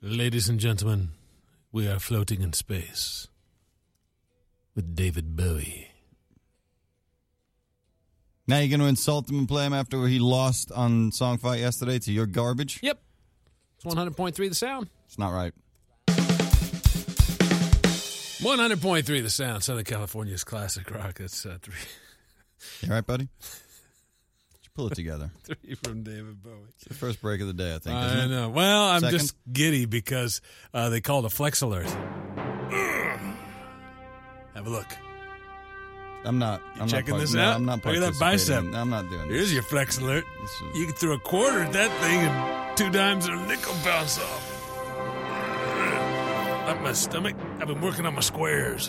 Ladies and gentlemen, we are floating in space with David Bowie. Now you're going to insult him and play him after he lost on Song Fight yesterday to your garbage? Yep. It's 100.3 The Sound. It's not right. 100.3 The Sound, Southern California's classic rock. That's 3. You all right, buddy? Pull it together. 3 from David Bowie. It's the first break of the day, I think. I know. Well, I'm Second? just giddy because they called a flex alert. Have a look. I'm not. You I'm checking not this no, out? I'm not Look at that participating. bicep. I'm not doing this. Here's your flex alert. You can throw a quarter at that thing and 2 dimes and a nickel bounce off. Up my stomach. I've been working on my squares.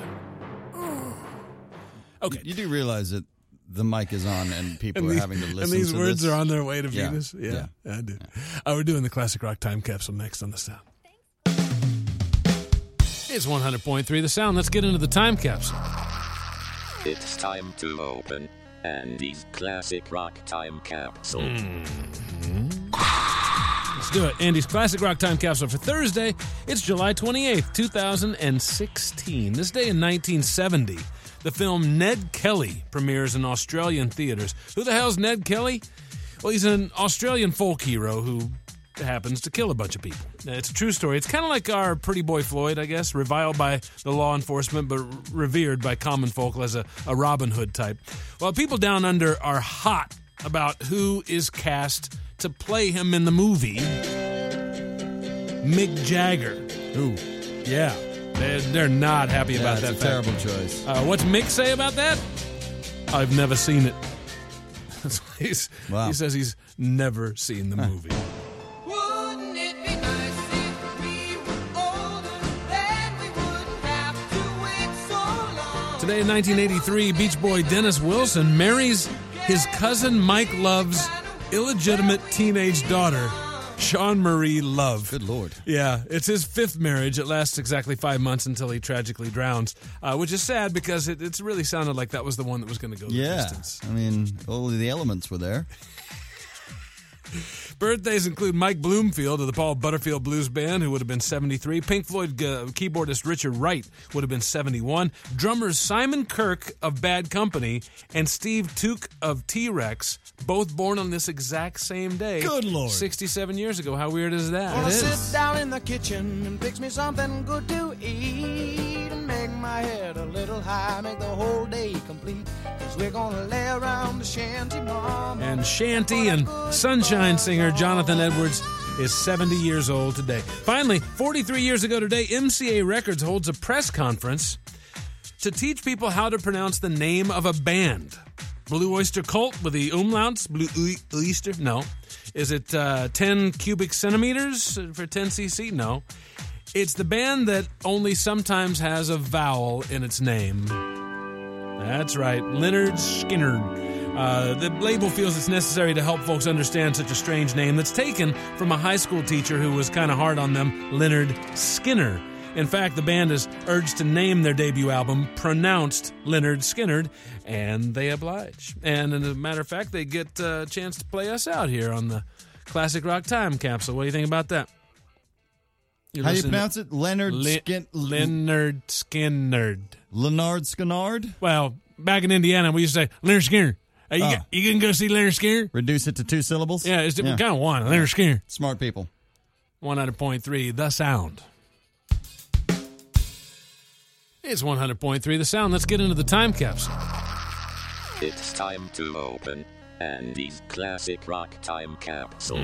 Okay. You do realize that the mic is on and people are having to listen to this. And these words are on their way to Yeah. Venus? Yeah. I do. We're doing the Classic Rock Time Capsule next on The Sound. It's 100.3 The Sound. Let's get into the Time Capsule. It's time to open Andy's Classic Rock Time Capsule. Let's do it. Andy's Classic Rock Time Capsule for Thursday. It's July 28th, 2016. This day in 1970, the film Ned Kelly premieres in Australian theaters. Who the hell's Ned Kelly? Well, he's an Australian folk hero who happens to kill a bunch of people. It's a true story. It's kind of like our Pretty Boy Floyd, I guess, reviled by the law enforcement but revered by common folk as a Robin Hood type. Well, people down under are hot about who is cast to play him in the movie. Mick Jagger. Ooh. Yeah. They're not happy about that. That's a terrible choice. What's Mick say about that? I've never seen it. Wow. He says he's never seen the movie. Wouldn't it be nice if we were older, then we wouldn't have to wait so long. Today in 1983, Beach Boy Dennis Wilson marries his cousin Mike Love's illegitimate teenage daughter, Sean Marie Love. Good Lord. Yeah, it's his 5th marriage. It lasts exactly 5 months until he tragically drowns, which is sad because it's really sounded like that was the one that was going to go the distance. I mean, all of the elements were there. Birthdays include Mike Bloomfield of the Paul Butterfield Blues Band, who would have been 73. Pink Floyd keyboardist Richard Wright would have been 71. Drummers Simon Kirke of Bad Company and Steve Tuke of T-Rex, both born on this exact same day. Good Lord. 67 years ago. How weird is that? Wanna sit down in the kitchen and fix me something good to eat and make my head a little high, make the whole day complete. 'Cause we're gonna lay around the shanty, mama. And Shanty and Sunshine singer Jonathan Edwards is 70 years old today. Finally, 43 years ago today, MCA Records holds a press conference to teach people how to pronounce the name of a band. Blue Oyster Cult with the umlauts? Blue Oyster? No. Is it 10 cubic centimeters for 10 cc? No. It's the band that only sometimes has a vowel in its name. That's right, Lynyrd Skynyrd. The label feels it's necessary to help folks understand such a strange name that's taken from a high school teacher who was kind of hard on them, Lynyrd Skynyrd. In fact, the band is urged to name their debut album pronounced Lynyrd Skynyrd, and they oblige. And as a matter of fact, they get a chance to play us out here on the Classic Rock Time Capsule. What do you think about that? How do you pronounce it? Lynyrd Lynyrd Skynyrd. Lynyrd Skynyrd? Well, back in Indiana, we used to say Lynyrd Skynyrd. You can go see Lynyrd Skynyrd? Reduce it to 2 syllables? Yeah, it's kind of one. Lynyrd Skynyrd. Smart people. 100.3 The Sound. It's 100.3 The Sound. Let's get into the Time Capsule. It's time to open Andy's Classic Rock Time Capsule.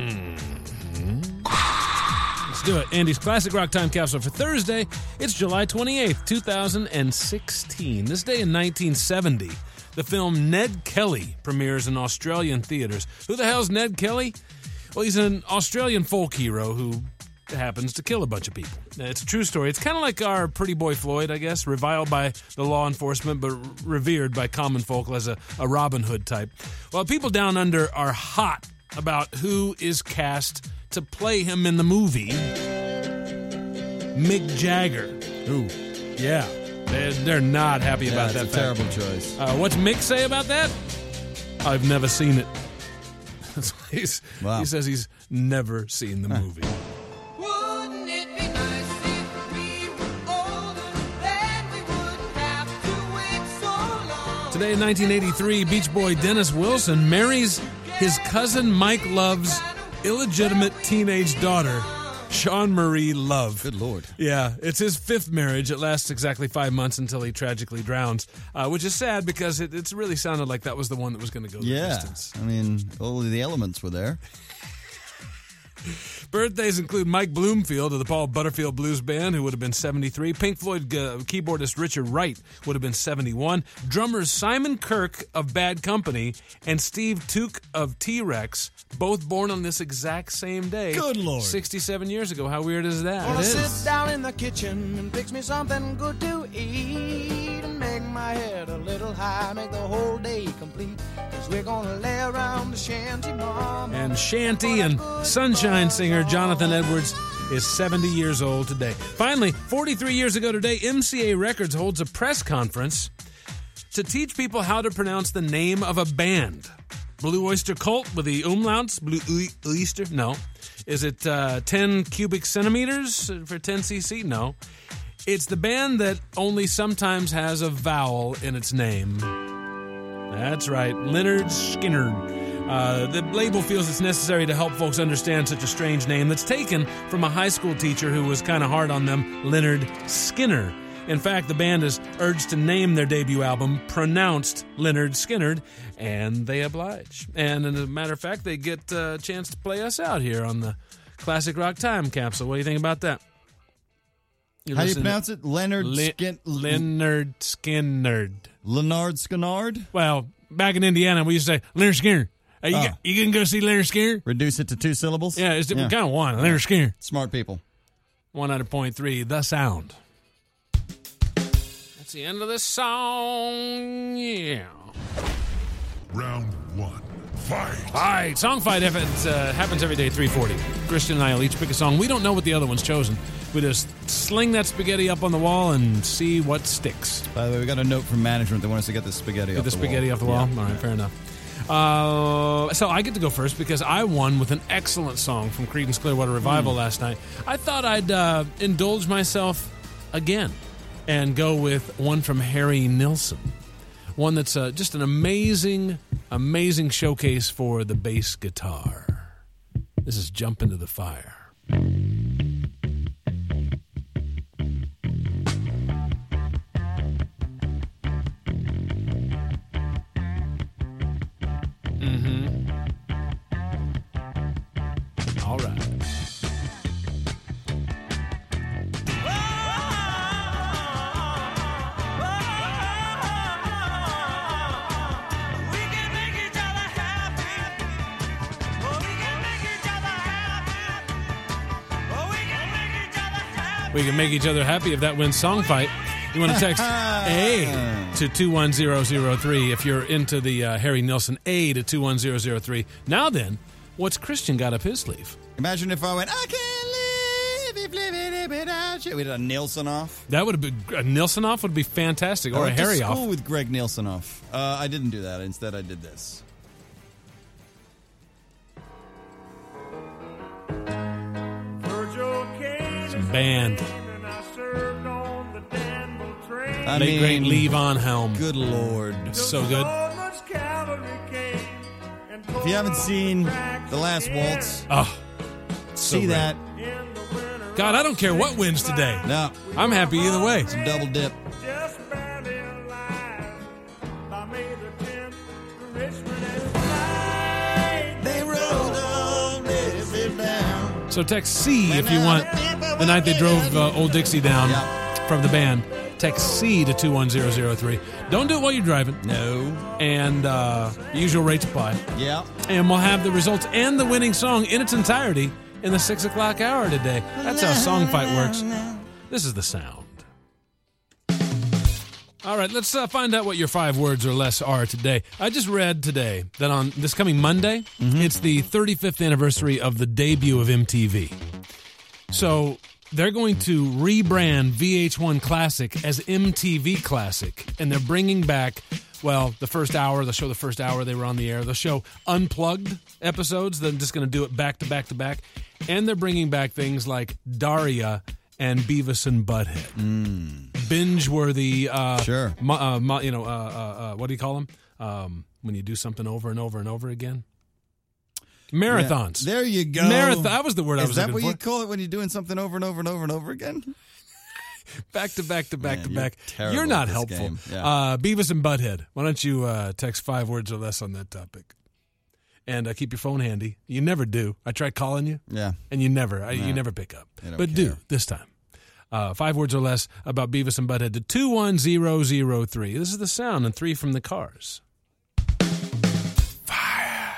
Let's do it. Andy's Classic Rock Time Capsule for Thursday. It's July 28th, 2016. This day in 1970, the film Ned Kelly premieres in Australian theaters. Who the hell's Ned Kelly? Well, he's an Australian folk hero who happens to kill a bunch of people. It's a true story. It's kind of like our Pretty Boy Floyd, I guess, reviled by the law enforcement but revered by common folk as a Robin Hood type. Well, people down under are hot about who is cast to play him in the movie. Mick Jagger. Ooh. Yeah. They're not happy about that. That's a terrible choice. What's Mick say about that? I've never seen it. Wow. He says he's never seen the movie. Wouldn't it be Today in 1983, Beach Boy Dennis Wilson marries his cousin Mike Love's illegitimate teenage daughter, Sean Marie Love. Good Lord. Yeah, it's his fifth marriage. It lasts exactly 5 months until he tragically drowns, which is sad because it's really sounded like that was the one that was going to go the distance. I mean, all of the elements were there. Birthdays include Mike Bloomfield of the Paul Butterfield Blues Band, who would have been 73. Pink Floyd keyboardist Richard Wright would have been 71. Drummers Simon Kirke of Bad Company and Steve Tuke of T-Rex, both born on this exact same day. Good Lord. 67 years ago. How weird is that? Gonna sit down in the kitchen and fix me something good to eat and make my head a little high, make the whole day complete. 'Cause we're gonna lay around the shanty, mama. And Shanty and Sunshine singer Jonathan Edwards is 70 years old today. Finally, 43 years ago today, MCA Records holds a press conference to teach people how to pronounce the name of a band. Blue Oyster Cult with the umlauts? Blue Oyster? No. Is it 10 cubic centimeters for 10 cc? No. It's the band that only sometimes has a vowel in its name. That's right, Lynyrd Skynyrd. The label feels it's necessary to help folks understand such a strange name that's taken from a high school teacher who was kind of hard on them, Lynyrd Skynyrd. In fact, the band is urged to name their debut album pronounced Lynyrd Skynyrd, and they oblige. And as a matter of fact, they get a chance to play us out here on the Classic Rock Time Capsule. What do you think about that? How do you pronounce it? Lynyrd Skynyrd. Lynyrd Skynyrd? Well, back in Indiana, we used to say Lynyrd Skynyrd. Hey, you can go see Lynyrd Skynyrd? Reduce it to 2 syllables? Yeah, it's kind of one. Lynyrd Skynyrd. Smart people. 100.3, The Sound. That's the end of this song. Yeah. Round 1. Fight. All right, Song Fight happens every day at 3:40. Christian and I will each pick a song. We don't know what the other one's chosen. We just sling that spaghetti up on the wall and see what sticks. By the way, we got a note from management. They want us to get the spaghetti off the wall. Get the spaghetti off the wall? Yeah. All right, fair enough. So I get to go first because I won with an excellent song from Creedence Clearwater Revival last night. I thought I'd indulge myself again and go with one from Harry Nilsson. One that's just an amazing, amazing showcase for the bass guitar. This is Jump Into the Fire. All right. We can make each other happy if that wins Song Fight. You want to text A to 21003 if you're into the Harry Nilsson. A to 21003. Now then, what's Christian got up his sleeve? Imagine if I went, I can't live without you. We did a Nilsson off. That would have been a Nilsson off would be fantastic, or a Harry off. I went to school with Greg Nilsson off. I didn't do that. Instead, I did this. Band. I Late great Levon Helm. Good Lord. So good. If you haven't seen The Last Waltz, see great. that. God, I don't care what wins today. No. I'm happy either way. Some double dip. So text C if you want the night they drove Old Dixie down from the band. Text C to 21003. Don't do it while you're driving. No. And usual rates apply. Yeah. And we'll have the results and the winning song in its entirety in the 6 o'clock hour today. That's how Song Fight works. This is The Sound. All right, let's find out what your 5 words or less are today. I just read today that on this coming Monday, it's the 35th anniversary of the debut of MTV. So they're going to rebrand VH1 Classic as MTV Classic, and they're bringing back, well, the first hour. They'll show the first hour they were on the air. They'll show unplugged episodes. They're just going to do it back to back to back. And they're bringing back things like Daria and Beavis and Butthead. binge-worthy. Sure. What do you call them? When you do something over and over and over again. Marathons. Yeah, there you go. Marathon. That was the word I was looking for. Is that what you call it when you're doing something over and over and over and over again? Back to back to back to Man, back. terrible You're at not this helpful. game. Yeah. Beavis and Butthead. Why don't you text 5 words or less on that topic? And keep your phone handy. You never do. I try calling you. Yeah. And you never pick up. But do this time. 5 words or less about Beavis and Butthead to 21003. This is the sound and 3 from the Cars. Fire.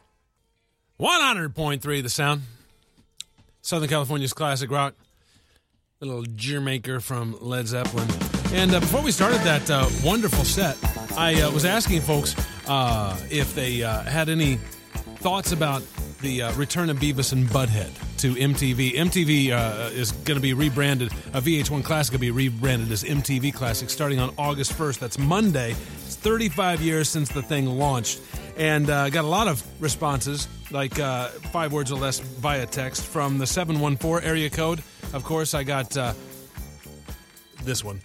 100.3 the sound. Southern California's classic rock. Little Jermaker from Led Zeppelin. And before we started that wonderful set, I was asking folks if they had any thoughts about the return of Beavis and Butthead to MTV. MTV is going to be rebranded. VH1 Classic will be rebranded as MTV Classic starting on August 1st. That's Monday. It's 35 years since the thing launched. And got a lot of responses, like 5 words or less via text from the 714 area code. Of course, I got this one.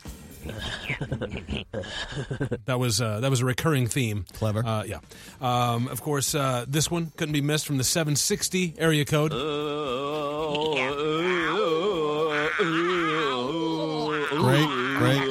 That was a recurring theme. Clever. Yeah. Of course, this one couldn't be missed from the 760 area code. Great.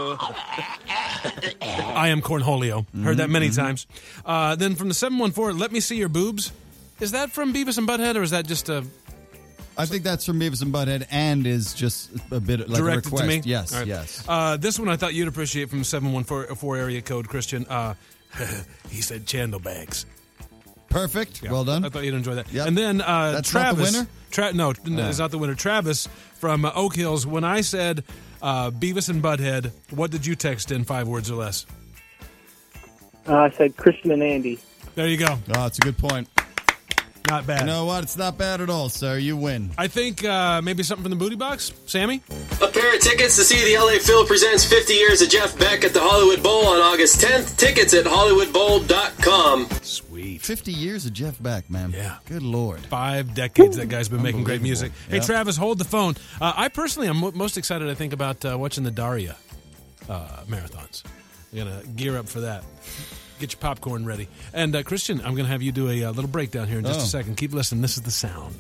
I am Cornholio. Heard that many times. Then from the 714, let me see your boobs. Is that from Beavis and Butthead, or is that just a... I think that's from Beavis and Butthead and is just a bit like directed a request. to me? Yes, Right. yes. This one I thought you'd appreciate from 714 area code, Christian. He said chandel bags. Perfect. Yeah. Well done. I thought you'd enjoy that. Yep. And then That's Travis. not the winner? No, it's not the winner. Travis from Oak Hills. When I said Beavis and Butthead, what did you text in 5 words or less? I said Christian and Andy. There you go. Oh, that's a good point. Not bad. You know what? It's not bad at all, sir. You win. I think maybe something from the booty box. Sammy? A pair of tickets to see the LA Phil presents 50 Years of Jeff Beck at the Hollywood Bowl on August 10th. Tickets at HollywoodBowl.com. Sweet. 50 years of Jeff Beck, man. Yeah. Good Lord. 5 decades that guy's been making great music. Hey, Yep. Travis, hold the phone. I personally am most excited, I think, about watching the Daria marathons. I'm going to gear up for that. Get your popcorn ready. And Christian, I'm going to have you do a little breakdown here in just a second. Keep listening. This is the sound.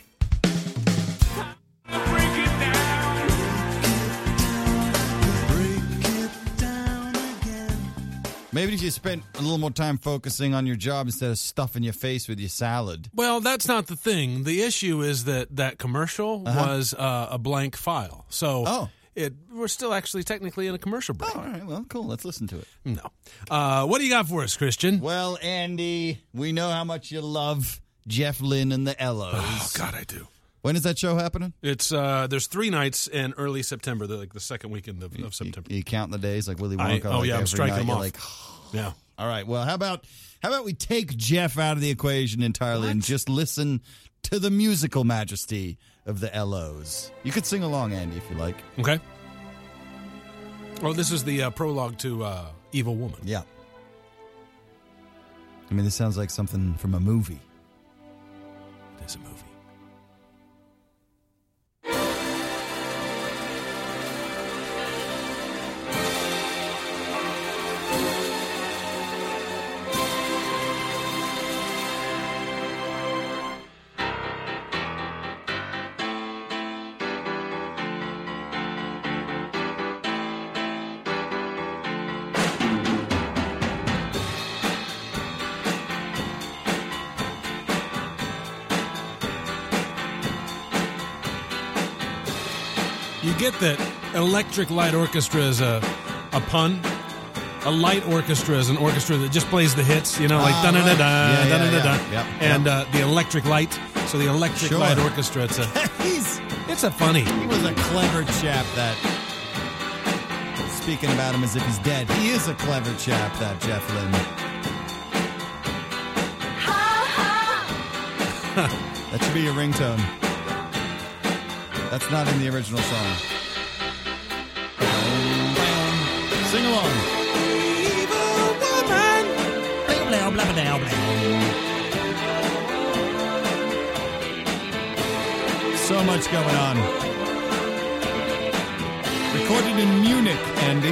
Maybe if you spent a little more time focusing on your job instead of stuffing your face with your salad. Well, that's not the thing. The issue is that commercial was a blank file. So we're still actually technically in a commercial break. Oh, all right. Well, cool. Let's listen to it. No. What do you got for us, Christian? Well, Andy, we know how much you love Jeff Lynne and the Ellos. Oh, God, I do. When is that show happening? It's there's 3 nights in early September, like the second weekend of September. You counting the days like Willy Wonka? I'm striking them off. Yeah. All right. Well, how about we take Jeff out of the equation entirely and just listen to the musical majesty of the Ellos? You could sing along, Andy, if you like. Okay. Oh, this is the prologue to Evil Woman. Yeah. I mean, this sounds like something from a movie. It is a movie. You get that Electric Light Orchestra is a pun. A light orchestra is an orchestra that just plays the hits, like da-da-da-da, da-da-da-da. Yep. And the Electric Light, so the Electric Sure. Light Orchestra, it's a funny. He was a clever chap that, speaking about him as if he's dead, he is a clever chap, that Jeff Lynne. That should be your ringtone. That's not in the original song. Sing along. Evil woman. Blah, blah, blah, blah. So much going on. recorded in Munich, Andy.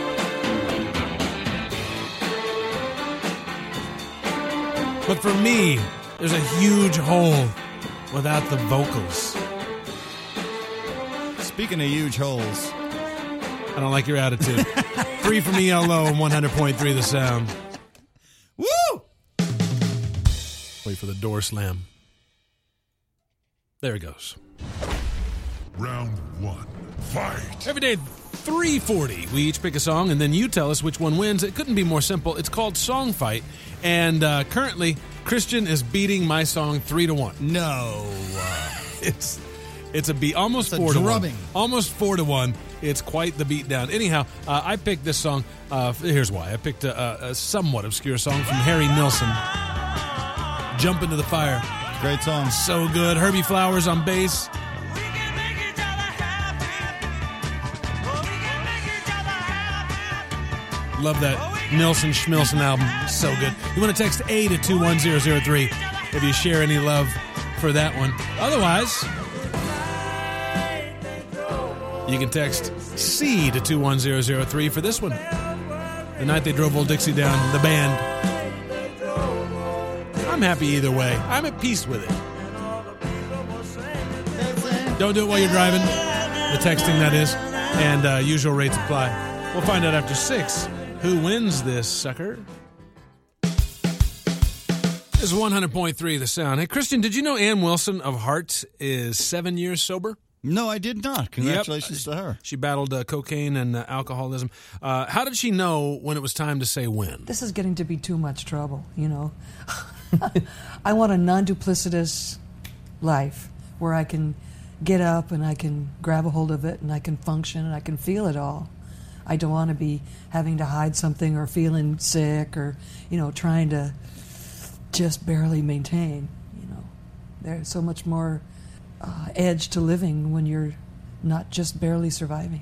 But for me, there's a huge hole without the vocals. Speaking of huge holes. I don't like your attitude. 3 from ELO and 100.3 The Sound. Woo! Wait for the door slam. There it goes. Round 1. Fight. Every day, 3:40. We each pick a song, and then you tell us which one wins. It couldn't be more simple. It's called Song Fight, and currently, Christian is beating my song 3-1. No. It's a beat, almost 4-1. Almost 4-1. It's quite the beatdown. Anyhow, I picked this song. Here's why. I picked a somewhat obscure song from Harry Nilsson. Jump Into the Fire. Great song. So good. Herbie Flowers on bass. Love that Nilsson Schmilsson album. So good. You want to text A to 21003 if you share any love for that one. Otherwise, you can text C to 21003 for this one. The Night They Drove Old Dixie Down, the band. I'm happy either way. I'm at peace with it. Don't do it while you're driving. The texting, that is. And usual rates apply. We'll find out after 6 who wins this sucker. This is 100.3 The Sound. Hey, Christian, did you know Ann Wilson of Heart is 7 years sober? No, I did not. Congratulations to her. She battled cocaine and alcoholism. How did she know when it was time to say when? This is getting to be too much trouble, you know. I want a non-duplicitous life where I can get up and I can grab a hold of it and I can function and I can feel it all. I don't want to be having to hide something or feeling sick or, you know, trying to just barely maintain, you know. There's so much more edge to living when you're not just barely surviving.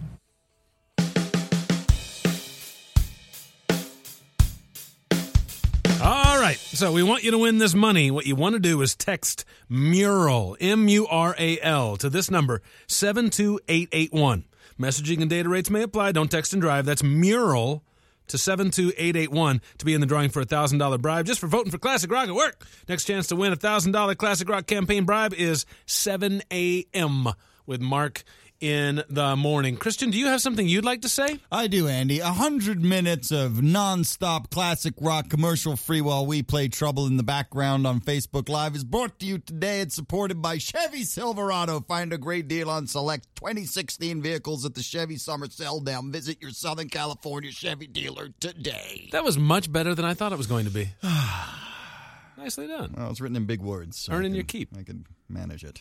All right, so we want you to win this money. What you want to do is text MURAL, M-U-R-A-L, to this number, 72881. Messaging and data rates may apply. Don't text and drive. That's MURAL to 72881 to be in the drawing for a $1,000 bribe just for voting for Classic Rock at work. Next chance to win a $1,000 Classic Rock campaign bribe is 7 a.m. with Mark in the morning. Christian, do you have something you'd like to say? I do, Andy. 100 minutes of non-stop classic rock commercial-free while we play Trouble in the Background on Facebook Live is brought to you today and supported by Chevy Silverado. Find a great deal on select 2016 vehicles at the Chevy Summer Sell Down. Visit your Southern California Chevy dealer today. That was much better than I thought it was going to be. Nicely done. Well, it's written in big words. So Earning your keep. I can manage it.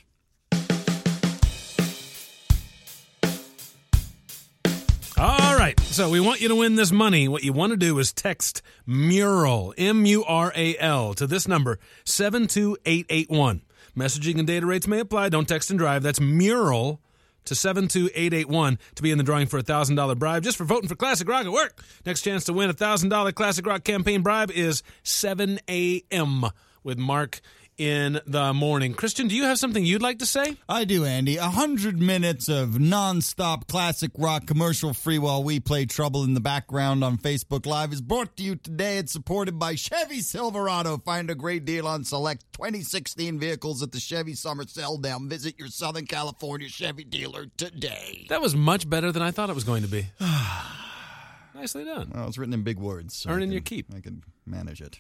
All right, so we want you to win this money. What you want to do is text MURAL, M-U-R-A-L, to this number, 72881. Messaging and data rates may apply. Don't text and drive. That's MURAL to 72881 to be in the drawing for a $1,000 bribe just for voting for Classic Rock at work. Next chance to win a $1,000 Classic Rock campaign bribe is 7 a.m. with Mark in the morning. Christian, do you have something you'd like to say? I do, Andy. 100 minutes of non-stop classic rock commercial-free while we play Trouble in the Background on Facebook Live is brought to you today and supported by Chevy Silverado. Find a great deal on select 2016 vehicles at the Chevy Summer Sell Down. Visit your Southern California Chevy dealer today. That was much better than I thought it was going to be. Nicely done. Well, it's written in big words. So Earning your keep. I can manage it.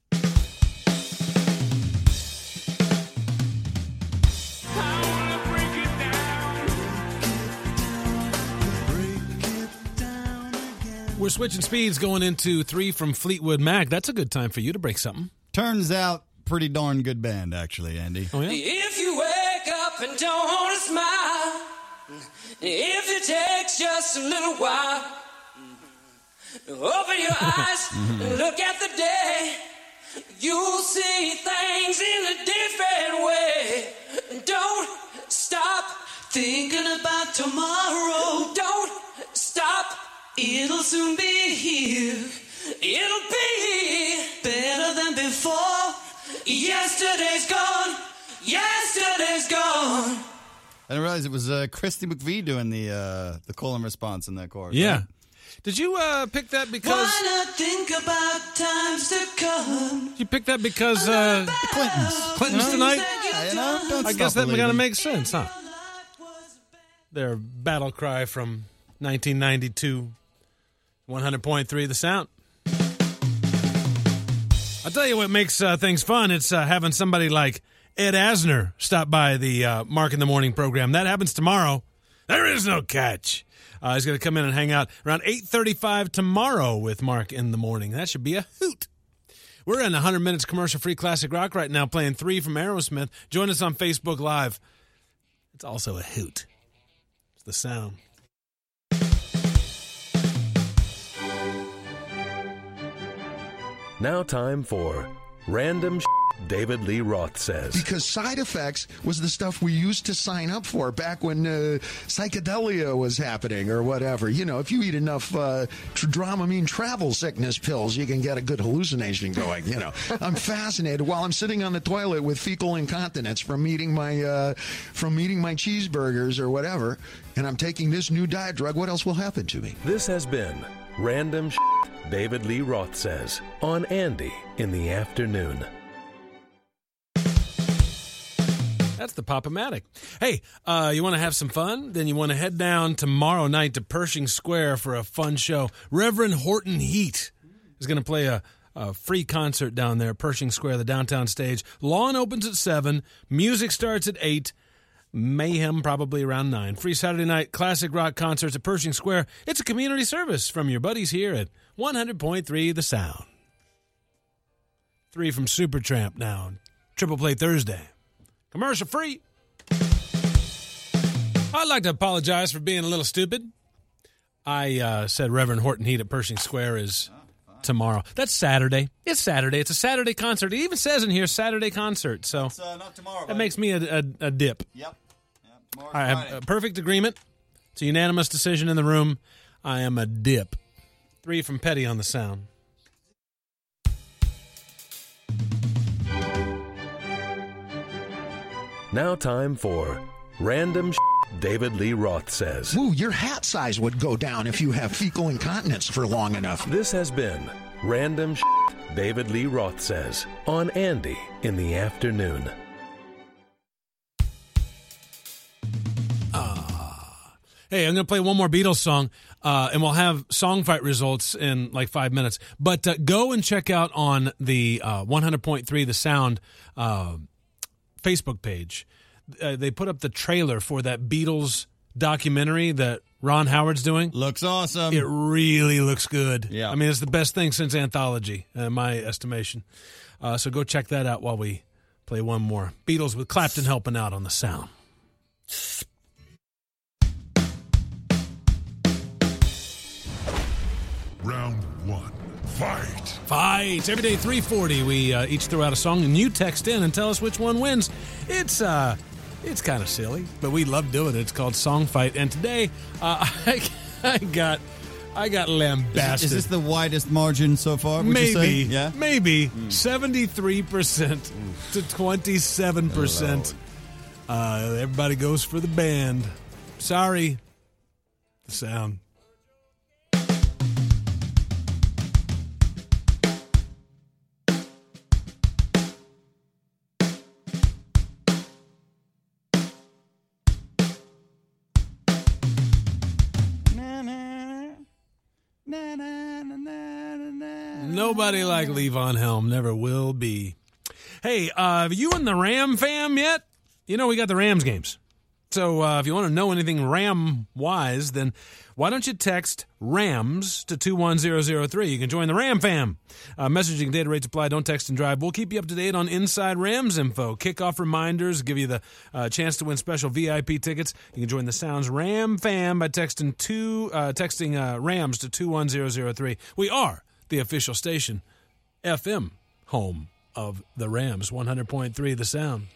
We're switching speeds going into 3 from Fleetwood Mac. That's a good time for you to break something. Turns out, pretty darn good band, actually, Andy. Oh, yeah? If you wake up and don't smile, if it takes just a little while, open your eyes and look at the day, you'll see things in a different way. Don't stop thinking about tomorrow. Don't stop. It'll soon be here. It'll be better than before. Yesterday's gone. Yesterday's gone. I didn't realize it was Christy McVie doing the call and response in that chorus. Yeah. Right? Did you pick that because... Why not think about times to come? Did you pick that because... Clinton's tonight? I guess that got to make sense, huh? Their battle cry from 1992, 100.3 The Sound. I'll tell you what makes things fun. It's having somebody like Ed Asner stop by the Mark in the Morning program. That happens tomorrow. There is no catch. He's going to come in and hang out around 8:35 tomorrow with Mark in the Morning. That should be a hoot. We're in 100 minutes commercial-free classic rock right now, playing 3 from Aerosmith. Join us on Facebook Live. It's also a hoot. It's The Sound. Now time for Random David Lee Roth Says. Because side effects was the stuff we used to sign up for back when psychedelia was happening or whatever. You know, if you eat enough Dramamine travel sickness pills, you can get a good hallucination going. You know, I'm fascinated while I'm sitting on the toilet with fecal incontinence from eating my cheeseburgers or whatever, and I'm taking this new diet drug. What else will happen to me? This has been Random David Lee Roth Says on Andy in the Afternoon. That's the Pop-O-Matic. Hey, you want to have some fun? Then you want to head down tomorrow night to Pershing Square for a fun show. Reverend Horton Heat is going to play a free concert down there, Pershing Square, the downtown stage. Lawn opens at 7. Music starts at 8. Mayhem probably around 9. Free Saturday night classic rock concerts at Pershing Square. It's a community service from your buddies here at 100.3 The Sound. 3 from Supertramp now. Triple Play Thursday. Commercial free. I'd like to apologize for being a little stupid. I said Reverend Horton Heat at Pershing Square is tomorrow. That's Saturday. It's Saturday. It's a Saturday concert. It even says in here Saturday concert. So it's not tomorrow. That makes me a dip. Yep. Tomorrow's I have a perfect agreement. It's a unanimous decision in the room. I am a dip. 3 from Petty on The Sound. Now time for Random David Lee Roth Says. Ooh, your hat size would go down if you have fecal incontinence for long enough. This has been Random David Lee Roth Says on Andy in the Afternoon. Hey, I'm going to play one more Beatles song, and we'll have song fight results in like 5 minutes. But go and check out on the 100.3 The Sound Facebook page. They put up the trailer for that Beatles documentary that Ron Howard's doing. Looks awesome. It really looks good. Yeah. I mean, it's the best thing since Anthology, in my estimation. So go check that out while we play one more. Beatles with Clapton helping out on The Sound. Round 1. Fight. Fight. Every day, 3:40, we each throw out a song, and you text in and tell us which one wins. It's kind of silly, but we love doing it. It's called Song Fight, and today I got lambasted. Is this the widest margin so far? Would Maybe, you say? Yeah, maybe 73% to 27%. Everybody goes for the band. Sorry, The Sound. Nobody like Levon Helm, never will be. Hey, have you in the Ram fam yet? You know we got the Rams games. So if you want to know anything Ram-wise, then why don't you text RAMS to 21003. You can join the Ram fam. Messaging, data rates apply. Don't text and drive. We'll keep you up to date on Inside Rams info. Kickoff reminders, give you the chance to win special VIP tickets. You can join the Sounds Ram fam by texting RAMS to 21003. We are the official station, FM, home of the Rams, 100.3 The Sound.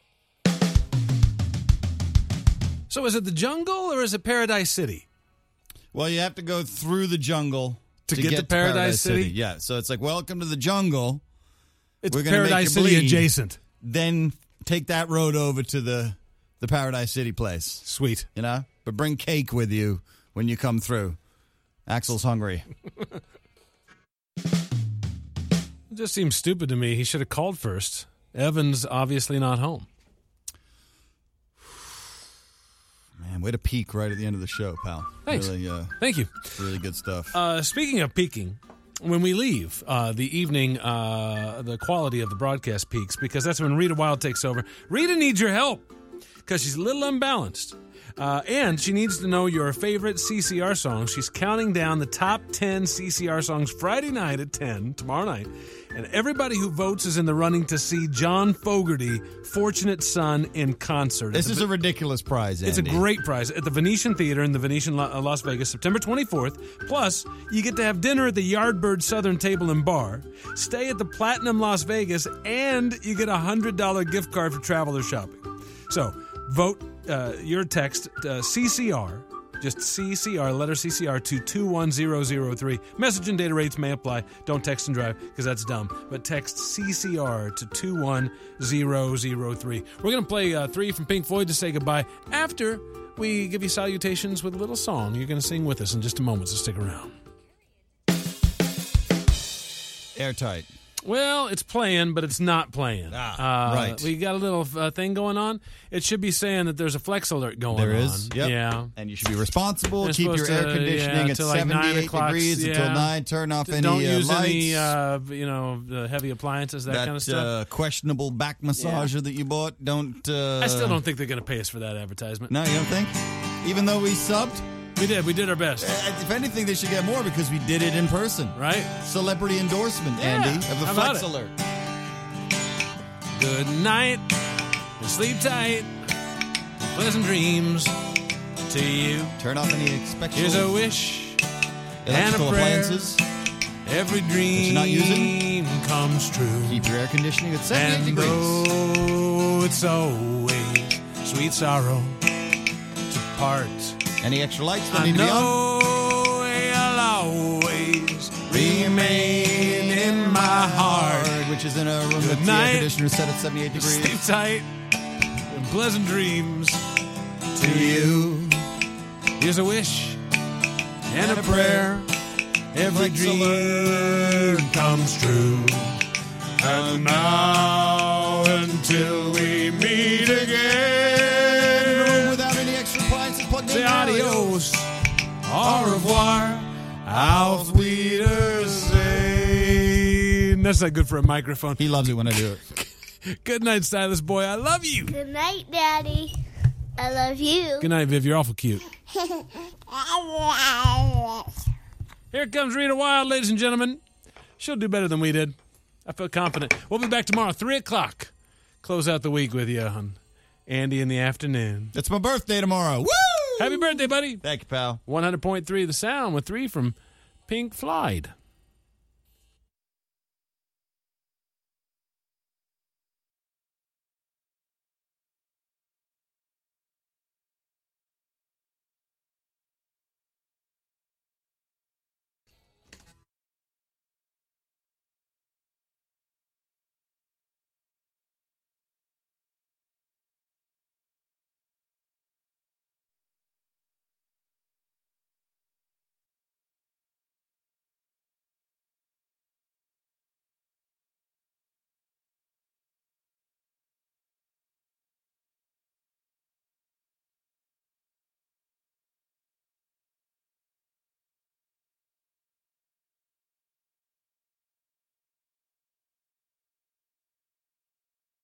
So is it the jungle or is it Paradise City? Well, you have to go through the jungle to get to Paradise City? Yeah, so it's like, welcome to the jungle. It's We're gonna Paradise make you City bleed. adjacent. Then take that road over to the the Paradise City place. Sweet. You know? But bring cake with you when you come through. Axel's hungry. It just seems stupid to me. He should have called first. Evan's obviously not home. Man, way to peak right at the end of the show, pal. Thanks. Really, Thank you. Really good stuff. Speaking of peaking, when we leave the evening, the quality of the broadcast peaks because that's when Rita Wild takes over. Rita needs your help because she's a little unbalanced. And she needs to know your favorite CCR songs. She's counting down the top 10 CCR songs Friday night at 10, tomorrow night. And everybody who votes is in the running to see John Fogerty, Fortunate Son, in concert. This is a ridiculous prize, Andy. It's a great prize at the Venetian Theater in the Venetian Las Vegas, September 24th. Plus, you get to have dinner at the Yardbird Southern Table and Bar, stay at the Platinum Las Vegas, and you get a $100 gift card for traveler shopping. So, vote your text CCR, just CCR, letter CCR to 21003. Message and data rates may apply. Don't text and drive because that's dumb. But text CCR to 21003. We're going to play 3 from Pink Floyd to say goodbye after we give you salutations with a little song. You're going to sing with us in just a moment, so stick around. Airtight. Well, it's playing, but it's not playing. Right. We got a little thing going on. It should be saying that there's a flex alert going on. There is. Yep. Yeah. And you should be responsible. They're Keep your supposed air to, conditioning at till like 78 degrees until 9. Turn off any Don't use lights. any, the heavy appliances, that kind of stuff. Questionable back massager that you bought. Don't. I still don't think they're going to pay us for that advertisement. No, you don't think? Even though we subbed? We did our best. If anything, they should get more because we did it in person. Right? Celebrity endorsement, Andy, of the Flex Alert. Good night and sleep tight. Pleasant dreams to you. Turn off any expected. Here's a wish and a prayer. Appliances. Every dream not using? comes true. Keep your air conditioning at 78 degrees. Though it's always sweet sorrow to part. Any extra lights that I need to be on? know you'll always remain in my heart. Which is in a room Good with the night. air conditioner set at 78 degrees. Sleep tight and pleasant dreams to you. Here's a wish and a prayer. Every dream comes true. And now until we meet again. Without any extra appliances plugged in. Say adios, au revoir, auf Wiedersehen. That's not good for a microphone. He loves it when I do it. Good night, stylist boy. I love you. Good night, Daddy. I love you. Good night, Viv. You're awful cute. Here comes Rita Wild, ladies and gentlemen. She'll do better than we did. I feel confident. We'll be back tomorrow, 3 o'clock. Close out the week with you on Andy in the afternoon. It's my birthday tomorrow. Woo! Happy birthday, buddy. Thank you, pal. 100.3 The Sound with 3 from Pink Floyd.